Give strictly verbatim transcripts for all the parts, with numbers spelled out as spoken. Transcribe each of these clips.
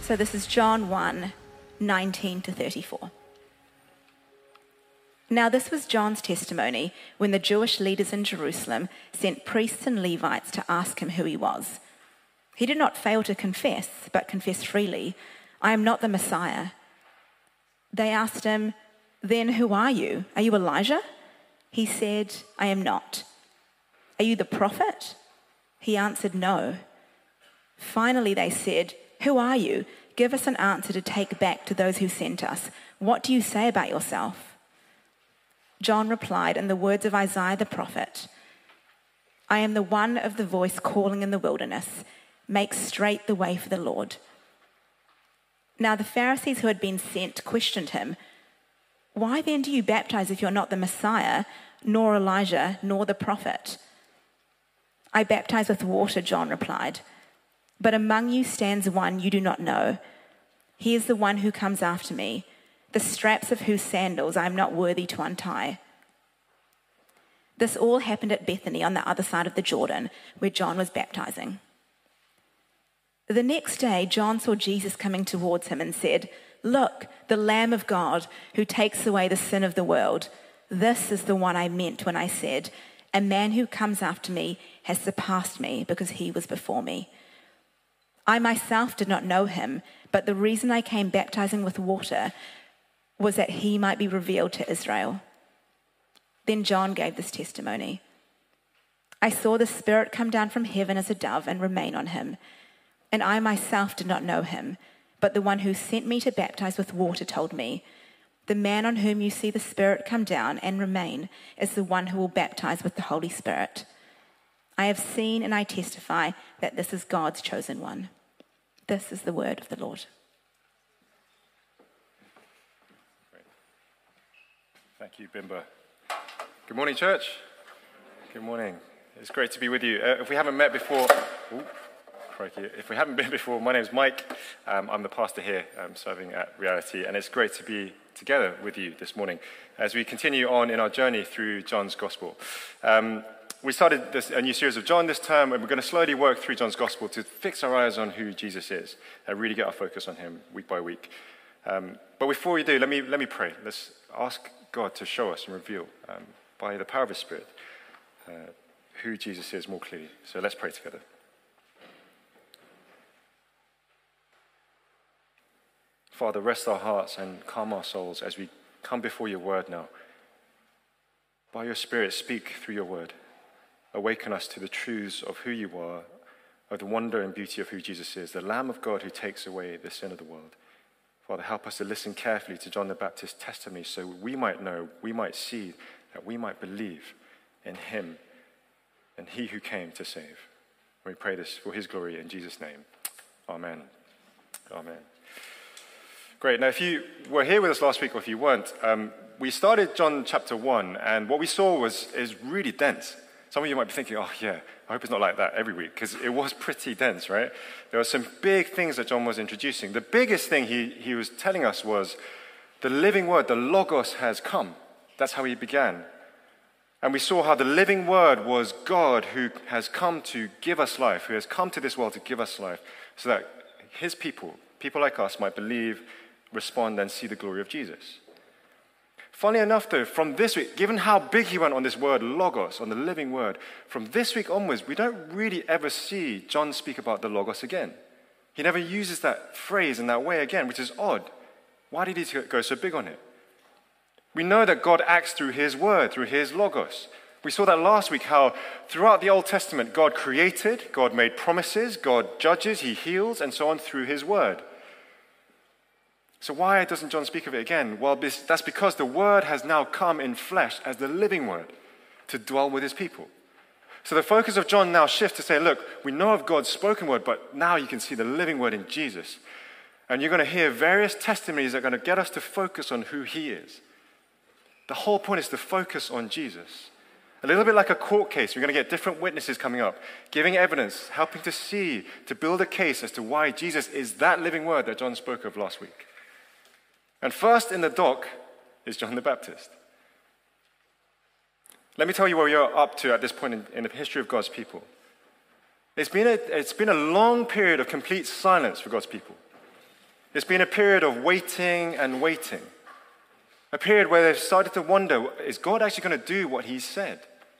So this is John one, nineteen to thirty-four. Now this was John's testimony when the Jewish leaders in Jerusalem sent priests and Levites to ask him who he was. He did not fail to confess, but confessed freely, "I am not the Messiah." They asked him, "Then who are you? Are you Elijah?" He said, "I am not." "Are you the prophet?" He answered, "No." Finally they said, "Who are you? Give us an answer to take back to those who sent us. What do you say about yourself?" John replied in the words of Isaiah the prophet, "I am the one of the voice calling in the wilderness, make straight the way for the Lord." Now the Pharisees who had been sent questioned him, "Why then do you baptize if you're not the Messiah, nor Elijah, nor the prophet?" "I baptize with water," John replied, "but among you stands one you do not know. He is the one who comes after me, the straps of whose sandals I am not worthy to untie." This all happened at Bethany on the other side of the Jordan, where John was baptizing. The next day, John saw Jesus coming towards him and said, "Look, the Lamb of God who takes away the sin of the world. This is the one I meant when I said, 'A man who comes after me has surpassed me because he was before me.' I myself did not know him, but the reason I came baptizing with water was that he might be revealed to Israel." Then John gave this testimony. "I saw the Spirit come down from heaven as a dove and remain on him. And I myself did not know him, but the one who sent me to baptize with water told me, 'The man on whom you see the Spirit come down and remain is the one who will baptize with the Holy Spirit.' I have seen and I testify that this is God's chosen one." This is the word of the Lord. Great. Thank you, Bimba. Good morning, church. Good morning. It's great to be with you. Uh, if we haven't met before... Ooh. Crikey. If we haven't been before, my name's Mike. Um, I'm the pastor here, um, serving at Reality, and it's great to be together with you this morning as we continue on in our journey through John's Gospel. Um, we started this, a new series of John this term, and we're going to slowly work through John's Gospel to fix our eyes on who Jesus is and really get our focus on him week by week. Um, but before we do, let me let me pray. Let's ask God to show us and reveal um, by the power of His Spirit uh, who Jesus is more clearly. So let's pray together. Father, rest our hearts and calm our souls as we come before your word now. By your Spirit, speak through your word. Awaken us to the truths of who you are, of the wonder and beauty of who Jesus is, the Lamb of God who takes away the sin of the world. Father, help us to listen carefully to John the Baptist's testimony so we might know, we might see, that we might believe in him and he who came to save. We pray this for his glory in Jesus' name. Amen. Amen. Great. Now, if you were here with us last week, or if you weren't, um, we started John chapter one, and what we saw was is really dense. Some of you might be thinking, oh, yeah, I hope it's not like that every week, because it was pretty dense, right? There were some big things that John was introducing. The biggest thing he, he was telling us was the living word, the Logos, has come. That's how he began. And we saw how the living word was God who has come to give us life, who has come to this world to give us life, so that his people, people like us, might believe, respond, and see the glory of Jesus. Funnily enough, though, from this week, given how big he went on this word Logos, on the living word, from this week onwards, we don't really ever see John speak about the Logos again. He never uses that phrase in that way again, which is odd. Why did he go so big on it? We know that God acts through his word, through his Logos. We saw that last week, how throughout the Old Testament, God created, God made promises, God judges, he heals, and so on through his word. So why doesn't John speak of it again? Well, that's because the word has now come in flesh as the living word to dwell with his people. So the focus of John now shifts to say, look, we know of God's spoken word, but now you can see the living word in Jesus. And you're going to hear various testimonies that are going to get us to focus on who he is. The whole point is to focus on Jesus. A little bit like a court case. We're going to get different witnesses coming up, giving evidence, helping to see, to build a case as to why Jesus is that living word that John spoke of last week. And first in the dock is John the Baptist. Let me tell you where we are up to at this point in, in the history of God's people. It's been, a, it's been a long period of complete silence for God's people. It's been a period of waiting and waiting. A period where they've started to wonder, is God actually going to do what he said?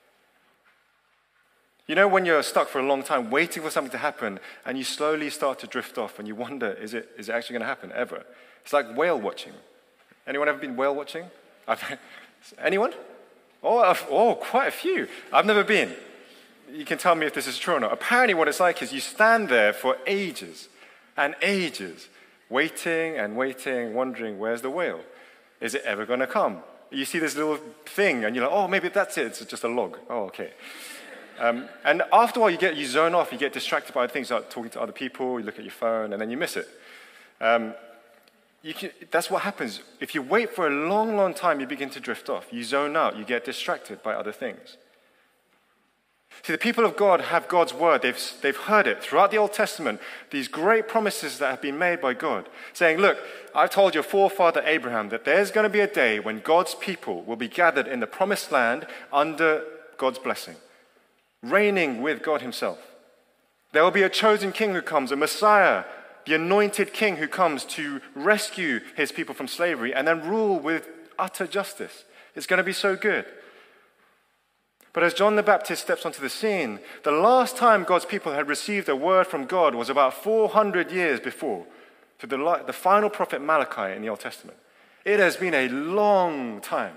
You know when you're stuck for a long time waiting for something to happen and you slowly start to drift off and you wonder, is it, is it actually going to happen ever? It's like whale watching. Anyone ever been whale watching? I've, anyone? Oh, I've, oh, quite a few. I've never been. You can tell me if this is true or not. Apparently what it's like is you stand there for ages and ages, waiting and waiting, wondering, where's the whale? Is it ever going to come? You see this little thing and you're like, oh, maybe that's it. It's just a log. Oh, okay. Um, and after a while, you get you zone off, you get distracted by things like talking to other people, you look at your phone, and then you miss it. Um, you can, that's what happens. If you wait for a long, long time, you begin to drift off. You zone out, you get distracted by other things. See, the people of God have God's word. They've, they've heard it throughout the Old Testament, these great promises that have been made by God, saying, look, I told your forefather Abraham that there's going to be a day when God's people will be gathered in the promised land under God's blessing, reigning with God himself. There will be a chosen king who comes, a Messiah, the anointed king who comes to rescue his people from slavery and then rule with utter justice. It's going to be so good. But as John the Baptist steps onto the scene, the last time God's people had received a word from God was about four hundred years before, to the, the final prophet Malachi in the Old Testament. It has been a long time.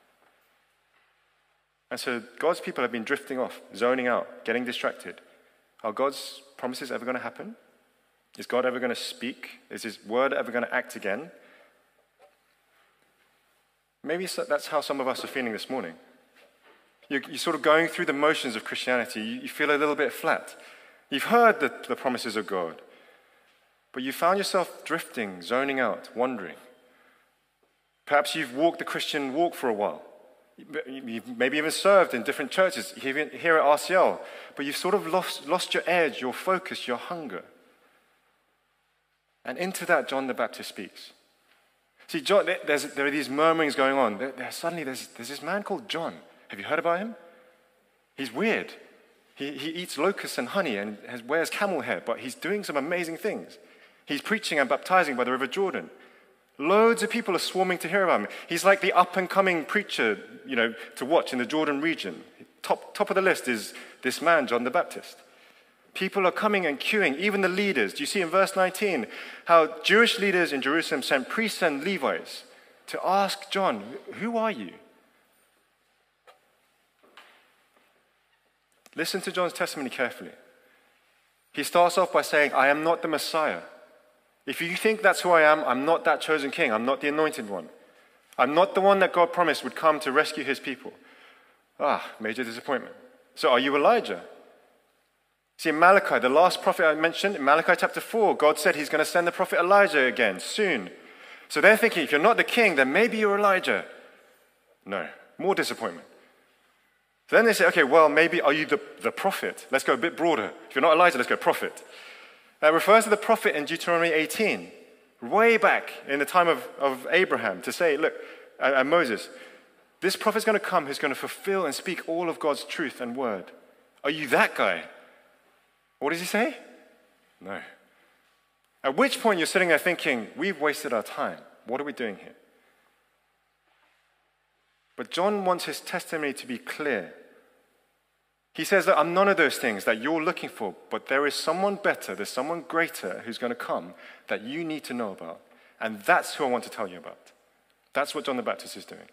And so God's people have been drifting off, zoning out, getting distracted. Are God's promises ever going to happen? Is God ever going to speak? Is his word ever going to act again? Maybe that's how some of us are feeling this morning. You're, you're sort of going through the motions of Christianity. You, you feel a little bit flat. You've heard the, the promises of God, but you found yourself drifting, zoning out, wandering. Perhaps you've walked the Christian walk for a while. You've maybe even served in different churches, even here at R C L, but you've sort of lost, lost your edge, your focus, your hunger. And into that, John the Baptist speaks. See, John, there's, there are these murmurings going on. There, there, suddenly, there's, there's this man called John. Have you heard about him? He's weird. He, he eats locusts and honey and has, wears camel hair, but he's doing some amazing things. He's preaching and baptizing by the River Jordan. Loads of people are swarming to hear about him. He's like the up-and-coming preacher, you know, to watch in the Jordan region. Top, top of the list is this man, John the Baptist. People are coming and queuing, even the leaders. Do you see in verse nineteen how Jewish leaders in Jerusalem sent priests and Levites to ask John, who are you? Listen to John's testimony carefully. He starts off by saying, I am not the Messiah. If you think that's who I am, I'm not that chosen king. I'm not the anointed one. I'm not the one that God promised would come to rescue his people. Ah, major disappointment. So are you Elijah? See, in Malachi, the last prophet I mentioned, in Malachi chapter four, God said he's going to send the prophet Elijah again soon. So they're thinking, if you're not the king, then maybe you're Elijah. No, more disappointment. So then they say, okay, well, maybe are you the, the prophet? Let's go a bit broader. If you're not Elijah, let's go prophet. That refers to the prophet in Deuteronomy eighteen, way back in the time of, of Abraham, to say, look, and, and Moses, this prophet's going to come who's going to fulfill and speak all of God's truth and word. Are you that guy? What does he say? No. At which point you're sitting there thinking, we've wasted our time. What are we doing here? But John wants his testimony to be clear. He says that I'm none of those things that you're looking for, but there is someone better, there's someone greater who's going to come that you need to know about. And that's who I want to tell you about. That's what John the Baptist is doing.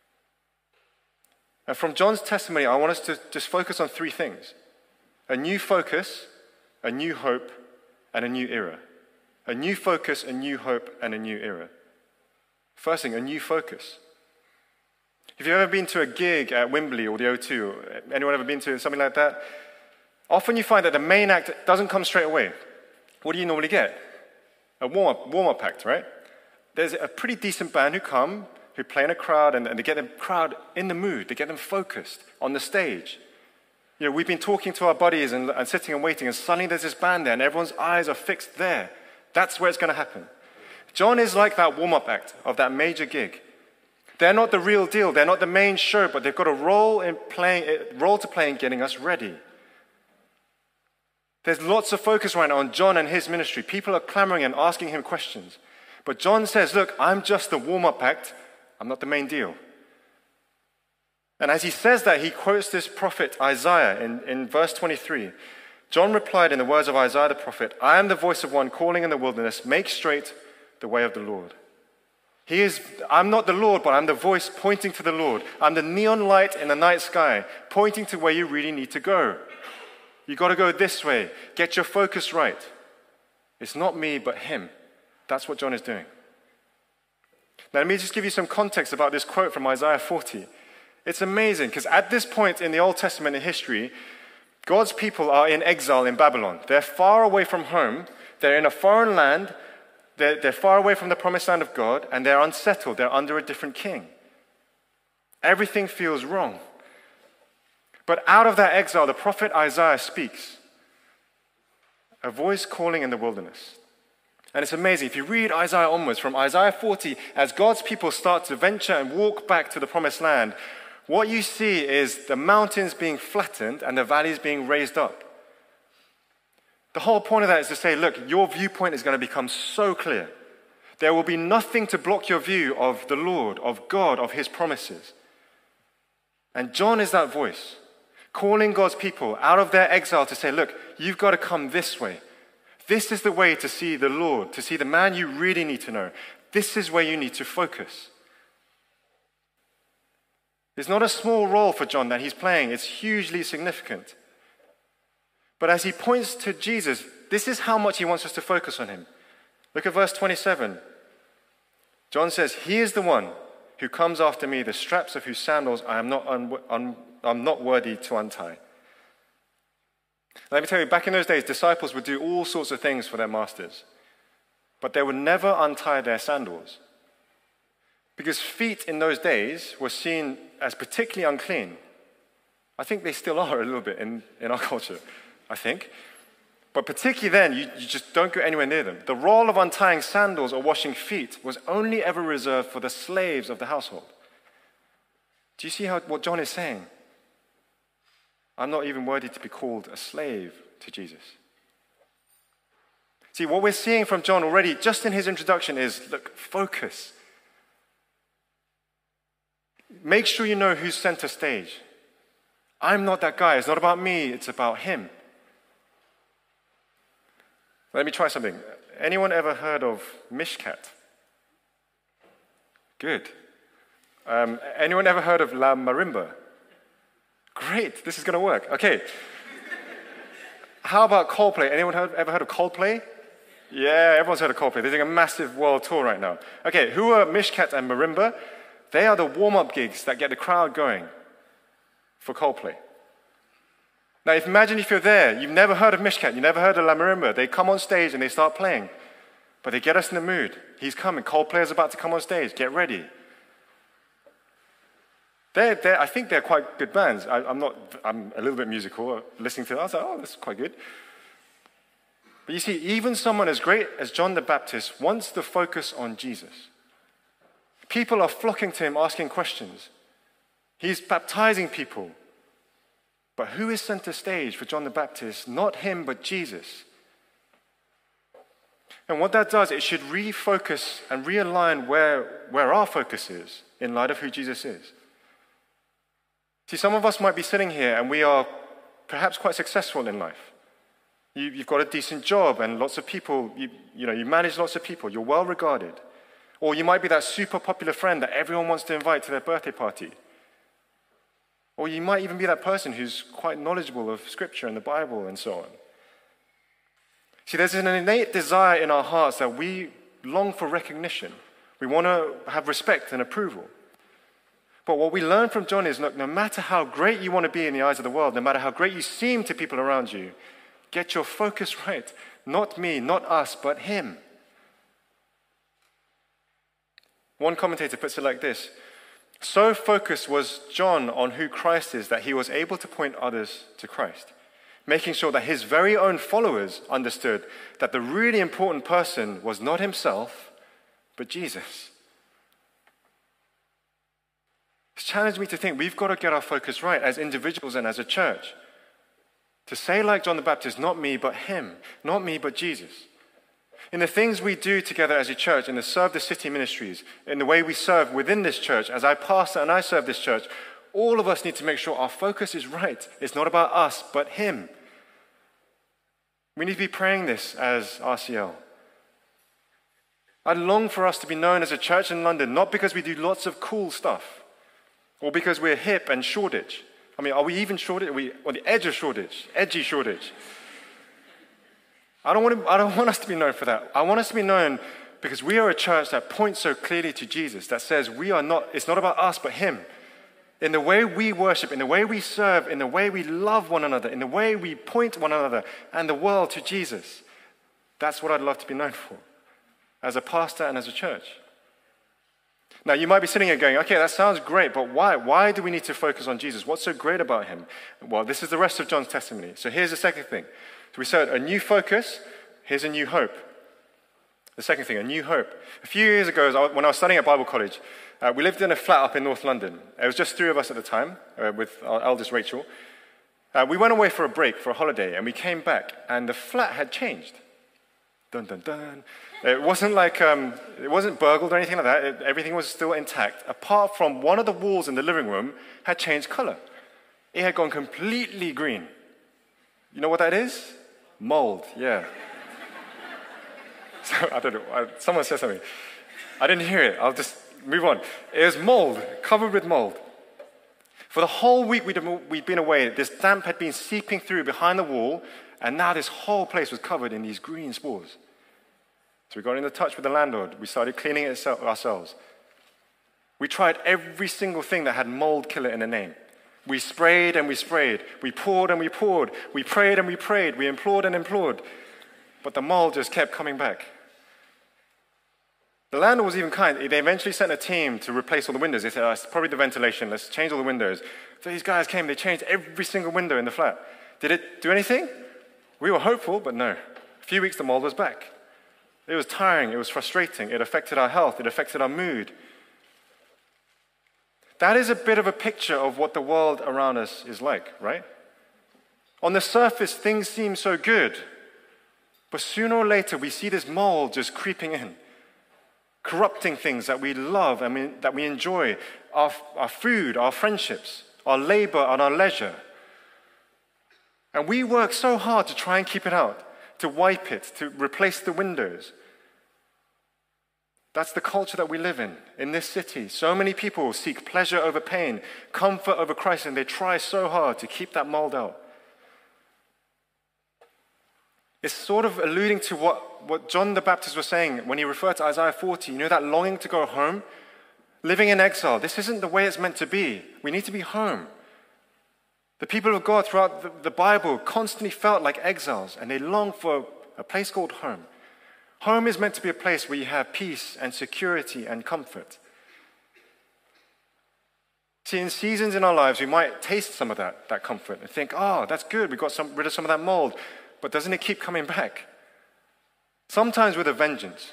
And from John's testimony, I want us to just focus on three things. A new focus, a new hope, and a new era. A new focus, a new hope, and a new era. First thing, a new focus. If you've ever been to a gig at Wembley or the O two, anyone ever been to something like that? Often you find that the main act doesn't come straight away. What do you normally get? A warm-up, warm-up act, right? There's a pretty decent band who come, who play in a crowd, and, and they get the crowd in the mood. They get them focused on the stage. You know, we've been talking to our buddies and, and sitting and waiting, and suddenly there's this band there, and everyone's eyes are fixed there. That's where it's going to happen. John is like that warm-up act of that major gig. They're not the real deal. They're not the main show, but they've got a role in playing, role to play in getting us ready. There's lots of focus right now on John and his ministry. People are clamoring and asking him questions. But John says, look, I'm just the warm-up act. I'm not the main deal. And as he says that, he quotes this prophet Isaiah in, in verse twenty-three. John replied in the words of Isaiah the prophet, I am the voice of one calling in the wilderness, make straight the way of the Lord. He is, I'm not the Lord, but I'm the voice pointing to the Lord. I'm the neon light in the night sky, pointing to where you really need to go. You got to go this way. Get your focus right. It's not me, but him. That's what John is doing. Now, let me just give you some context about this quote from Isaiah forty. It's amazing, because at this point in the Old Testament in history, God's people are in exile in Babylon. They're far away from home. They're in a foreign land. They're, they're far away from the promised land of God, and they're unsettled. They're under a different king. Everything feels wrong. But out of that exile, the prophet Isaiah speaks. A voice calling in the wilderness. And it's amazing. If you read Isaiah onwards, from Isaiah forty, as God's people start to venture and walk back to the promised land, what you see is the mountains being flattened and the valleys being raised up. The whole point of that is to say, look, your viewpoint is going to become so clear. There will be nothing to block your view of the Lord, of God, of his promises. And John is that voice, calling God's people out of their exile to say, look, you've got to come this way. This is the way to see the Lord, to see the man you really need to know. This is where you need to focus. It's not a small role for John that he's playing. It's hugely significant. But as he points to Jesus, this is how much he wants us to focus on him. Look at verse twenty-seven. John says, he is the one who comes after me, the straps of whose sandals I am not, un- un- I'm not worthy to untie. Let me tell you, back in those days, disciples would do all sorts of things for their masters, but they would never untie their sandals. Because feet in those days were seen as particularly unclean. I think they still are a little bit in, in our culture, I think. But particularly then, you, you just don't go anywhere near them. The role of untying sandals or washing feet was only ever reserved for the slaves of the household. Do you see how, what John is saying? I'm not even worthy to be called a slave to Jesus. See, what we're seeing from John already, just in his introduction, is, look, focus. Make sure you know who's center stage. I'm not that guy. It's not about me. It's about him. Let me try something. Anyone ever heard of Mishkat? Good. Um, anyone ever heard of La Marimba? Great. This is going to work. Okay. How about Coldplay? Anyone heard, ever heard of Coldplay? Yeah, everyone's heard of Coldplay. They're doing a massive world tour right now. Okay, who are Mishkat and Marimba? They are the warm-up gigs that get the crowd going for Coldplay. Now, if, imagine if you're there, you've never heard of Mishkat, you've never heard of La Marimba. They come on stage and they start playing, but they get us in the mood. He's coming. Coldplay's about to come on stage. Get ready. They're, they're, I think they're quite good bands. I, I'm not. I'm a little bit musical. Listening to that, I was like, oh, that's quite good. But you see, even someone as great as John the Baptist wants the focus on Jesus. People are flocking to him, asking questions. He's baptizing people. But who is center stage for John the Baptist? Not him, but Jesus. And what that does, it should refocus and realign where, where our focus is in light of who Jesus is. See, some of us might be sitting here and we are perhaps quite successful in life. You, you've got a decent job and lots of people, you, you know, you manage lots of people, you're well regarded. Or you might be that super popular friend that everyone wants to invite to their birthday party. Or you might even be that person who's quite knowledgeable of Scripture and the Bible and so on. See, there's an innate desire in our hearts that we long for recognition. We want to have respect and approval. But what we learn from John is, look, no matter how great you want to be in the eyes of the world, no matter how great you seem to people around you, get your focus right. Not me, not us, but him. One commentator puts it like this: so focused was John on who Christ is that he was able to point others to Christ, making sure that his very own followers understood that the really important person was not himself, but Jesus. It's challenged me to think we've got to get our focus right as individuals and as a church. To say like John the Baptist, not me, but him. Not me, but Jesus. In the things we do together as a church, in the Serve the City ministries, in the way we serve within this church, as I pastor and I serve this church, all of us need to make sure our focus is right. It's not about us, but him. We need to be praying this as R C L. I long for us to be known as a church in London, not because we do lots of cool stuff, or because we're hip and Shoreditch. I mean, are we even Shoreditch? Are we on the edge of Shoreditch? Edgy Shoreditch? I don't want to, I don't want us to be known for that. I want us to be known because we are a church that points so clearly to Jesus, that says we are not, it's not about us, but him. In the way we worship, in the way we serve, in the way we love one another, in the way we point one another and the world to Jesus. That's what I'd love to be known for, as a pastor and as a church. Now, you might be sitting here going, okay, that sounds great, but why? Why do we need to focus on Jesus? What's so great about him? Well, this is the rest of John's testimony. So here's the second thing. So we said a new focus, here's a new hope. The second thing, a new hope. A few years ago, when I was studying at Bible college, uh, we lived in a flat up in North London. It was just three of us at the time, uh, with our eldest Rachel. Uh, we went away for a break, for a holiday, and we came back, and the flat had changed. Dun, dun, dun. It wasn't like, um, it wasn't burgled or anything like that. It, everything was still intact, apart from one of the walls in the living room had changed color. It had gone completely green. You know what that is? Mold, yeah. So, I don't know, I, someone said something. I didn't hear it, I'll just move on. It was mold, covered with mold. For the whole week we'd, we'd been away, this damp had been seeping through behind the wall, and now this whole place was covered in these green spores. So we got into touch with the landlord. We started cleaning it ourselves. We tried every single thing that had mold killer in the name. We sprayed and we sprayed. We poured and we poured. We prayed and we prayed. We implored and implored. But the mold just kept coming back. The landlord was even kind. They eventually sent a team to replace all the windows. They said, oh, it's probably the ventilation. Let's change all the windows. So these guys came. They changed every single window in the flat. Did it do anything? We were hopeful, but no. A few weeks, the mold was back. It was tiring. It was frustrating. It affected our health. It affected our mood. That is a bit of a picture of what the world around us is like, right? On the surface, things seem so good. But sooner or later, we see this mold just creeping in, corrupting things that we love and we, that we enjoy, our, our food, our friendships, our labor, and our leisure. And we work so hard to try and keep it out, to wipe it, to replace the windows. That's the culture that we live in, in this city. So many people seek pleasure over pain, comfort over Christ, and they try so hard to keep that mold out. It's sort of alluding to what, what John the Baptist was saying when he referred to Isaiah forty. You know, that longing to go home? Living in exile. This isn't the way it's meant to be. We need to be home. The people of God throughout the, the Bible constantly felt like exiles, and they longed for a place called home. Home is meant to be a place where you have peace and security and comfort. See, in seasons in our lives, we might taste some of that, that comfort and think, oh, that's good, we got some, rid of some of that mold. But doesn't it keep coming back? Sometimes with a vengeance.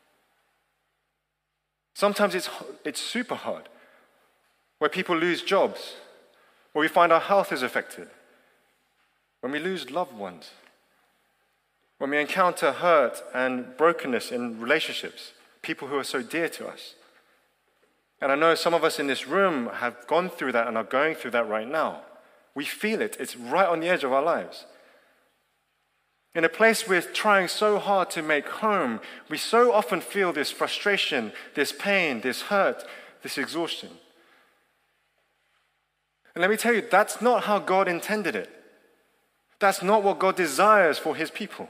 Sometimes it's, it's super hard, where people lose jobs, where we find our health is affected, when we lose loved ones, when we encounter hurt and brokenness in relationships, people who are so dear to us. And I know some of us in this room have gone through that and are going through that right now. We feel it. It's right on the edge of our lives. In a place we're trying so hard to make home, we so often feel this frustration, this pain, this hurt, this exhaustion. And let me tell you, that's not how God intended it. That's not what God desires for his people.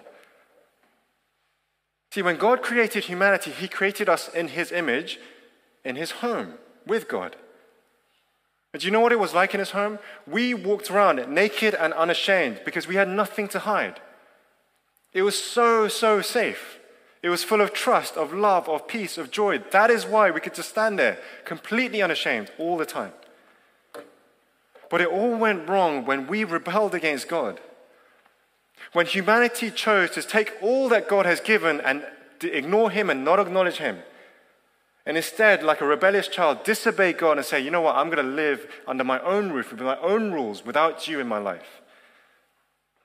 See, when God created humanity, he created us in his image, in his home, with God. And do you know what it was like in his home? We walked around naked and unashamed because we had nothing to hide. It was so, so safe. It was full of trust, of love, of peace, of joy. That is why we could just stand there completely unashamed all the time. But it all went wrong when we rebelled against God. When humanity chose to take all that God has given and ignore him and not acknowledge him. And instead, like a rebellious child, disobey God and say, you know what, I'm going to live under my own roof, with my own rules, without you in my life.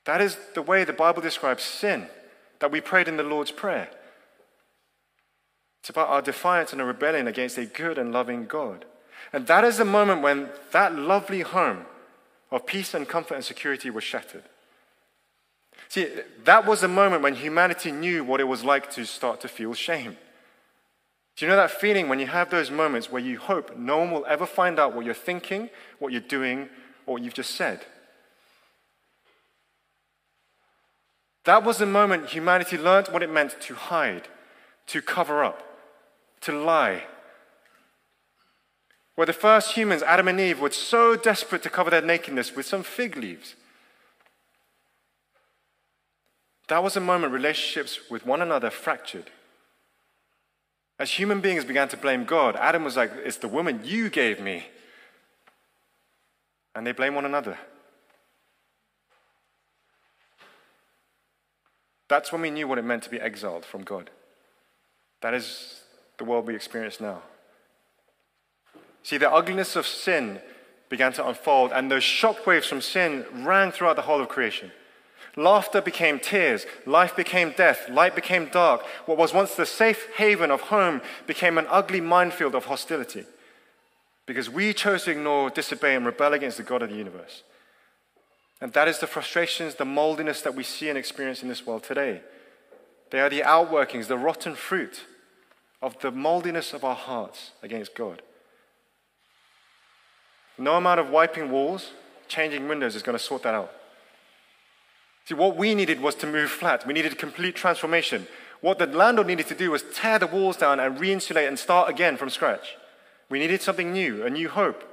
That is the way the Bible describes sin that we prayed in the Lord's Prayer. It's about our defiance and a rebellion against a good and loving God. And that is the moment when that lovely home of peace and comfort and security was shattered. See, that was the moment when humanity knew what it was like to start to feel shame. Do you know that feeling when you have those moments where you hope no one will ever find out what you're thinking, what you're doing, or what you've just said? That was the moment humanity learned what it meant to hide, to cover up, to lie. Where the first humans, Adam and Eve, were so desperate to cover their nakedness with some fig leaves. That was the moment relationships with one another fractured. As human beings began to blame God, Adam was like, it's the woman you gave me. And they blame one another. That's when we knew what it meant to be exiled from God. That is the world we experience now. See, the ugliness of sin began to unfold, and those shockwaves from sin rang throughout the whole of creation. Laughter became tears, life became death, light became dark. What was once the safe haven of home became an ugly minefield of hostility, because we chose to ignore, disobey, and rebel against the God of the universe. And that is the frustrations, the moldiness that we see and experience in this world today. They are the outworkings, the rotten fruit of the moldiness of our hearts against God. No amount of wiping walls, changing windows is going to sort that out. See, what we needed was to move flat. We needed complete transformation. What the landlord needed to do was tear the walls down and re-insulate and start again from scratch. We needed something new, a new hope.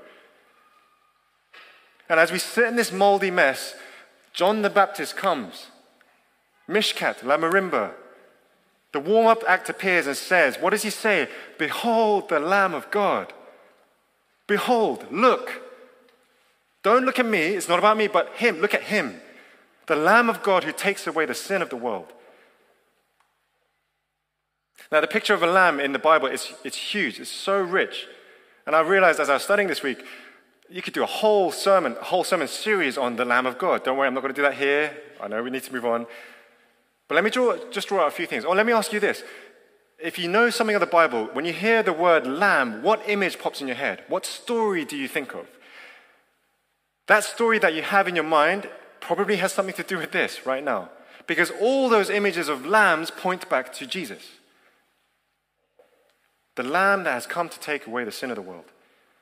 And as we sit in this moldy mess, John the Baptist comes. Mishkat, La Marimba. The warm-up act appears and says, what does he say? Behold the Lamb of God. Behold, look. Don't look at me, it's not about me, but him. Look at him. The Lamb of God who takes away the sin of the world. Now, the picture of a lamb in the Bible, is it's huge. It's so rich. And I realized as I was studying this week, you could do a whole sermon, a whole sermon series on the Lamb of God. Don't worry, I'm not going to do that here. I know we need to move on. But let me draw, just draw out a few things. Or let me ask you this. If you know something of the Bible, when you hear the word lamb, what image pops in your head? What story do you think of? That story that you have in your mind probably has something to do with this right now. Because all those images of lambs point back to Jesus. The lamb that has come to take away the sin of the world.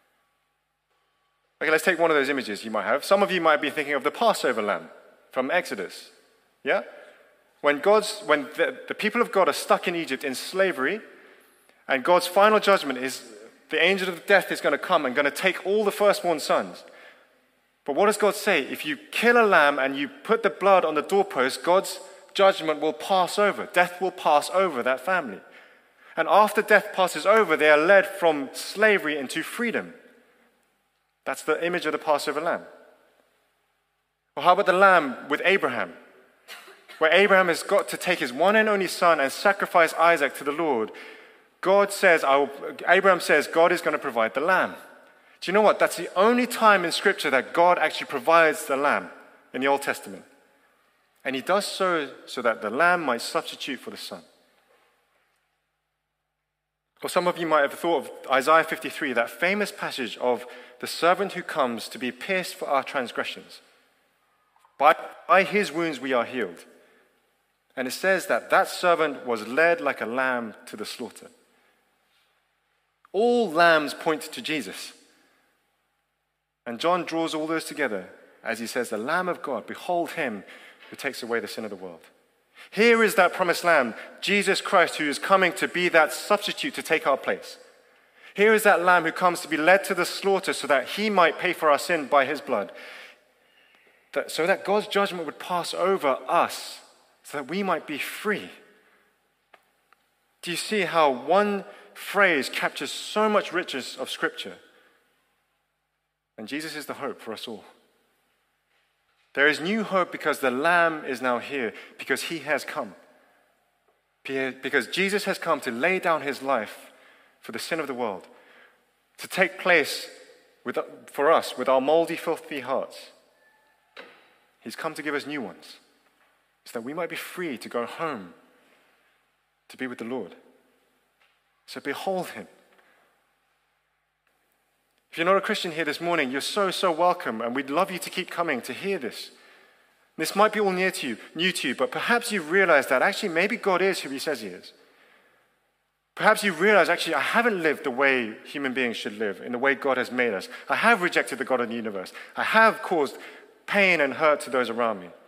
Okay, let's take one of those images you might have. Some of you might be thinking of the Passover lamb from Exodus. Yeah? When God's, when the, the people of God are stuck in Egypt in slavery, and God's final judgment is the angel of death is going to come and going to take all the firstborn sons. But what does God say? If you kill a lamb and you put the blood on the doorpost, God's judgment will pass over. Death will pass over that family. And after death passes over, they are led from slavery into freedom. That's the image of the Passover lamb. Well, how about the lamb with Abraham? Where Abraham has got to take his one and only son and sacrifice Isaac to the Lord. God says, I will, Abraham says, God is going to provide the lamb. Do you know what? That's the only time in Scripture that God actually provides the lamb in the Old Testament. And he does so so that the lamb might substitute for the son. Or some of you might have thought of Isaiah fifty-three, that famous passage of the servant who comes to be pierced for our transgressions. By, by his wounds we are healed. And it says that that servant was led like a lamb to the slaughter. All lambs point to Jesus. And John draws all those together as he says, the Lamb of God, behold him who takes away the sin of the world. Here is that promised lamb, Jesus Christ, who is coming to be that substitute to take our place. Here is that lamb who comes to be led to the slaughter so that he might pay for our sin by his blood. That, so that God's judgment would pass over us, so that we might be free. Do you see how one phrase captures so much richness of Scripture? And Jesus is the hope for us all. There is new hope because the Lamb is now here, because he has come. Because Jesus has come to lay down his life for the sin of the world, to take place with, for us with our moldy, filthy hearts. He's come to give us new ones, so that we might be free to go home, to be with the Lord. So behold him. If you're not a Christian here this morning, you're so, so welcome, and we'd love you to keep coming to hear this. This might be all new to you, new to you, but perhaps you've realized that actually maybe God is who he says he is. Perhaps you realize, actually, I haven't lived the way human beings should live, in the way God has made us. I have rejected the God of the universe. I have caused pain and hurt to those around me.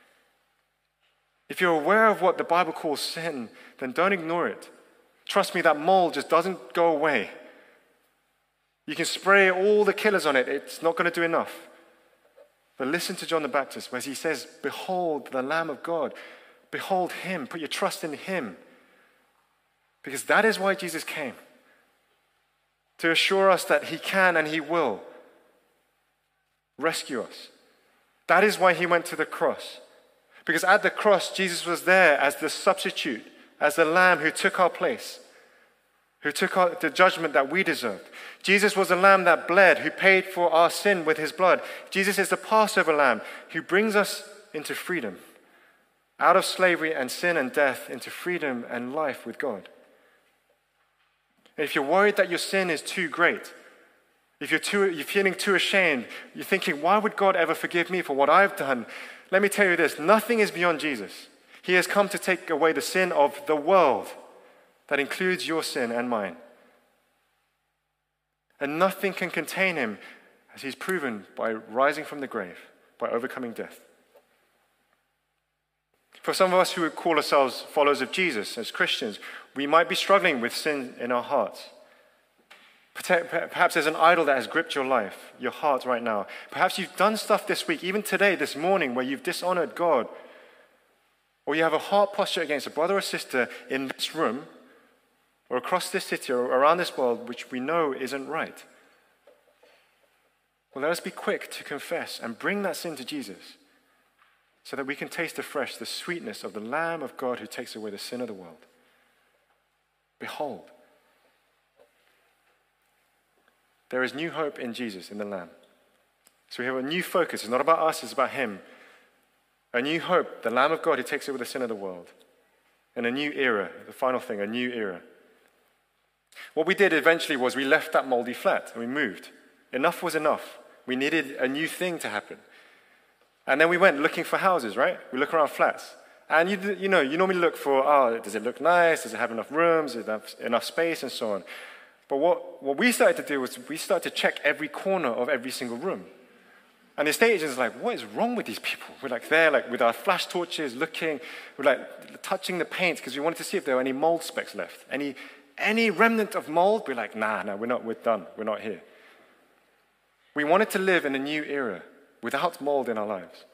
If you're aware of what the Bible calls sin, then don't ignore it. Trust me, that mold just doesn't go away. You can spray all the killers on it. It's not going to do enough. But listen to John the Baptist, where he says, behold the Lamb of God. Behold him. Put your trust in him. Because that is why Jesus came. To assure us that he can and he will rescue us. That is why he went to the cross. Because at the cross, Jesus was there as the substitute, as the lamb who took our place, who took our, the judgment that we deserved. Jesus was the lamb that bled, who paid for our sin with his blood. Jesus is the Passover lamb who brings us into freedom, out of slavery and sin and death, into freedom and life with God. And if you're worried that your sin is too great, if you're, too, you're feeling too ashamed, you're thinking, why would God ever forgive me for what I've done? Let me tell you this, nothing is beyond Jesus. He has come to take away the sin of the world. That includes your sin and mine. And nothing can contain him, as he's proven by rising from the grave, by overcoming death. For some of us who would call ourselves followers of Jesus as Christians, we might be struggling with sin in our hearts. Perhaps there's an idol that has gripped your life, your heart right now. Perhaps you've done stuff this week, even today, this morning, where you've dishonored God. Or you have a heart posture against a brother or sister in this room, or across this city, or around this world, which we know isn't right. Well, let us be quick to confess and bring that sin to Jesus, so that we can taste afresh the sweetness of the Lamb of God who takes away the sin of the world. Behold, there is new hope in Jesus, in the Lamb. So we have a new focus. It's not about us, it's about him. A new hope, the Lamb of God who takes away the sin of the world. And a new era, the final thing, a new era. What we did eventually was we left that moldy flat and we moved. Enough was enough. We needed a new thing to happen. And then we went looking for houses, right? We look around flats. And you, you know, you normally look for, oh, does it look nice? Does it have enough rooms? Does it have enough space? And so on. But what, what we started to do was we started to check every corner of every single room. And the estate agents are like, what is wrong with these people? We're like there, like with our flash torches, looking, we're like touching the paint because we wanted to see if there were any mold specks left. Any, any remnant of mold? We're like, nah, no, we're not, we're done. We're not here. We wanted to live in a new era without mold in our lives.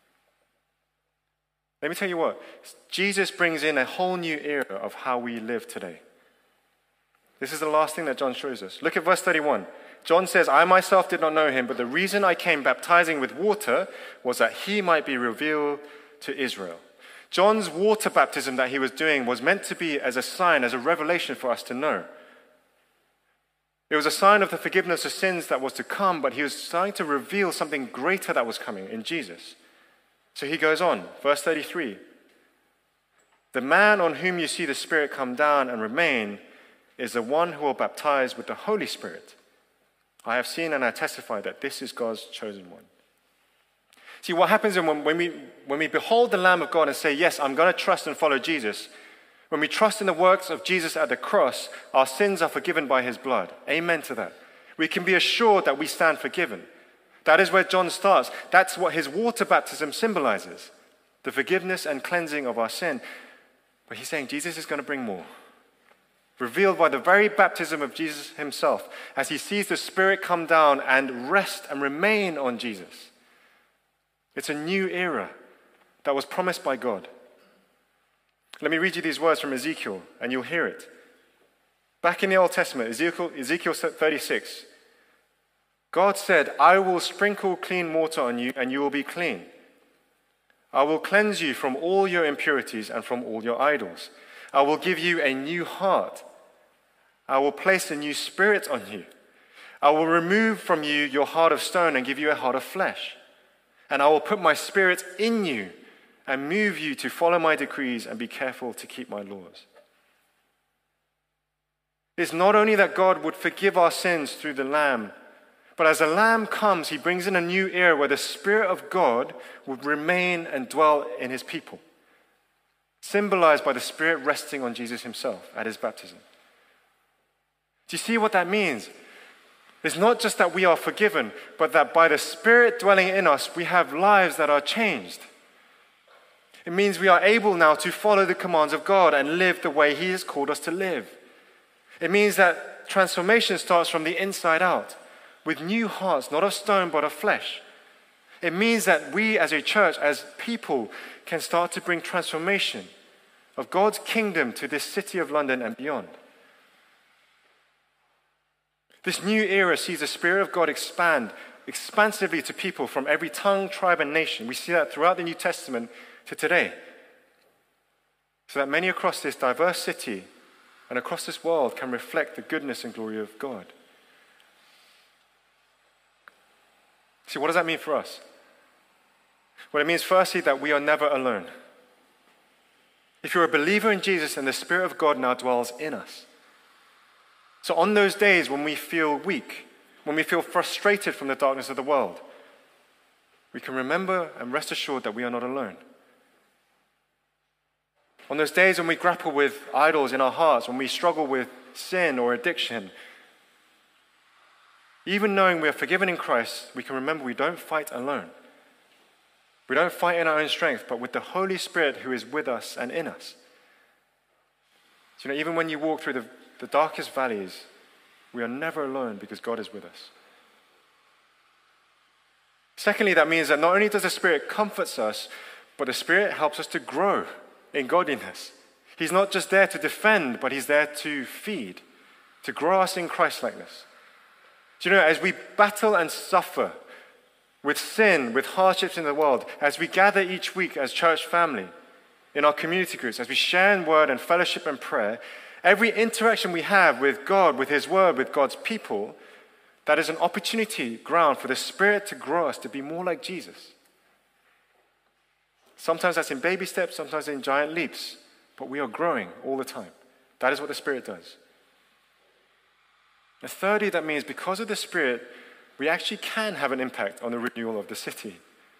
Let me tell you what, Jesus brings in a whole new era of how we live today. This is the last thing that John shows us. Look at verse thirty-one. John says, I myself did not know him, but the reason I came baptizing with water was that he might be revealed to Israel. John's water baptism that he was doing was meant to be as a sign, as a revelation for us to know. It was a sign of the forgiveness of sins that was to come, but he was trying to reveal something greater that was coming in Jesus. So he goes on, verse thirty-three. The man on whom you see the Spirit come down and remain is the one who will baptize with the Holy Spirit. I have seen and I testify that this is God's chosen one. See, what happens when, when, we, when we behold the Lamb of God and say, yes, I'm going to trust and follow Jesus, when we trust in the works of Jesus at the cross, our sins are forgiven by his blood. Amen to that. We can be assured that we stand forgiven. That is where John starts. That's what his water baptism symbolizes, the forgiveness and cleansing of our sin. But he's saying Jesus is going to bring more. Revealed by the very baptism of Jesus himself, as he sees the Spirit come down and rest and remain on Jesus. It's a new era that was promised by God. Let me read you these words from Ezekiel, and you'll hear it. Back in the Old Testament, Ezekiel, Ezekiel thirty-six, God said, I will sprinkle clean water on you, and you will be clean. I will cleanse you from all your impurities and from all your idols. I will give you a new heart. I will place a new spirit on you. I will remove from you your heart of stone and give you a heart of flesh. and I will put my spirit in you and move you to follow my decrees and be careful to keep my laws. It's not only that God would forgive our sins through the Lamb, but as the Lamb comes, he brings in a new era where the Spirit of God would remain and dwell in his people, symbolized by the Spirit resting on Jesus himself at his baptism. Do you see what that means? It's not just that we are forgiven, but that by the Spirit dwelling in us, we have lives that are changed. It means we are able now to follow the commands of God and live the way he has called us to live. It means that transformation starts from the inside out, with new hearts, not of stone, but of flesh. It means that we as a church, as people, can start to bring transformation of God's kingdom to this city of London and beyond. This new era sees the Spirit of God expand expansively to people from every tongue, tribe, and nation. We see that throughout the New Testament to today. So that many across this diverse city and across this world can reflect the goodness and glory of God. See, what does that mean for us? Well, it means firstly that we are never alone. If you're a believer in Jesus, then the Spirit of God now dwells in us. So on those days when we feel weak, when we feel frustrated from the darkness of the world, we can remember and rest assured that we are not alone. On those days when we grapple with idols in our hearts, when we struggle with sin or addiction, even knowing we are forgiven in Christ, we can remember we don't fight alone. We don't fight in our own strength, but with the Holy Spirit who is with us and in us. So, you know, even when you walk through the, the darkest valleys, we are never alone because God is with us. Secondly, that means that not only does the Spirit comfort us, but the Spirit helps us to grow in godliness. He's not just there to defend, but he's there to feed, to grow us in Christ-likeness. Do you know, as we battle and suffer with sin, with hardships in the world, as we gather each week as church family, in our community groups, as we share in word and fellowship and prayer, every interaction we have with God, with his word, with God's people, that is an opportunity ground for the Spirit to grow us to be more like Jesus. Sometimes that's in baby steps, sometimes in giant leaps, but we are growing all the time. That is what the Spirit does. And thirdly, that means because of the Spirit, we actually can have an impact on the renewal of the city.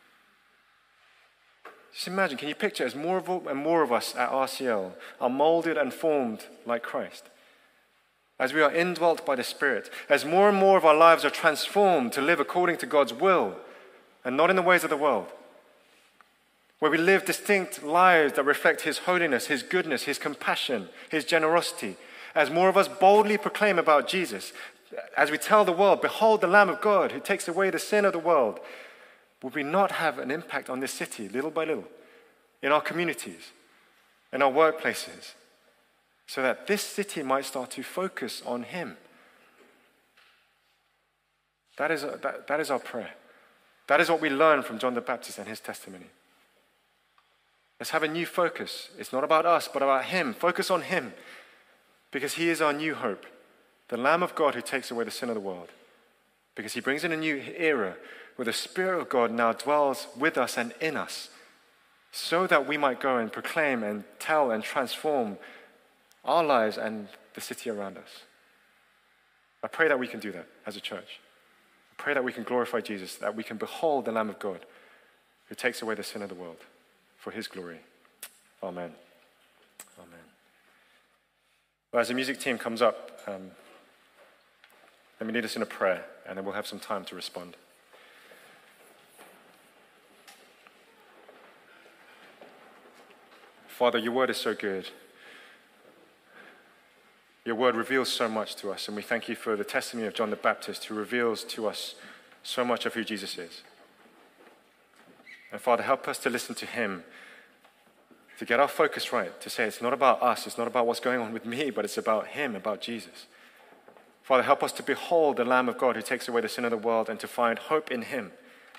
Just imagine, can you picture as more and more of us at R C L are molded and formed like Christ? As we are indwelt by the Spirit, as more and more of our lives are transformed to live according to God's will and not in the ways of the world, where we live distinct lives that reflect his holiness, his goodness, his compassion, his generosity, as more of us boldly proclaim about Jesus, as we tell the world, behold the Lamb of God who takes away the sin of the world, will we not have an impact on this city little by little, in our communities, in our workplaces, so that this city might start to focus on him? That is, that, that is our prayer. That is what we learn from John the Baptist and his testimony. Let's have a new focus. It's not about us, but about him. Focus on him, because he is our new hope, the Lamb of God who takes away the sin of the world. Because he brings in a new era where the Spirit of God now dwells with us and in us, so that we might go and proclaim and tell and transform our lives and the city around us. I pray that we can do that as a church. I pray that we can glorify Jesus, that we can behold the Lamb of God who takes away the sin of the world for his glory. Amen. Amen. Well, as the music team comes up, um, let me lead us in a prayer, and then we'll have some time to respond. Father, your word is so good. Your word reveals so much to us, and we thank you for the testimony of John the Baptist, who reveals to us so much of who Jesus is. And Father, help us to listen to him, to get our focus right, to say it's not about us, it's not about what's going on with me, but it's about him, about Jesus. Father, help us to behold the Lamb of God who takes away the sin of the world and to find hope in him.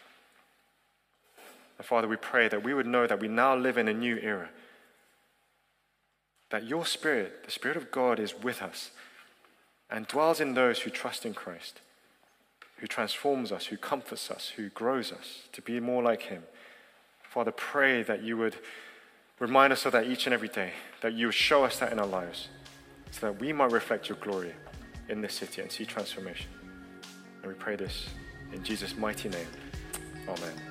And Father, we pray that we would know that we now live in a new era, that your Spirit, the Spirit of God, is with us and dwells in those who trust in Christ, who transforms us, who comforts us, who grows us to be more like him. Father, pray that you would remind us of that each and every day, that you would show us that in our lives, so that we might reflect your glory in this city and see transformation. And we pray this in Jesus' mighty name. Amen.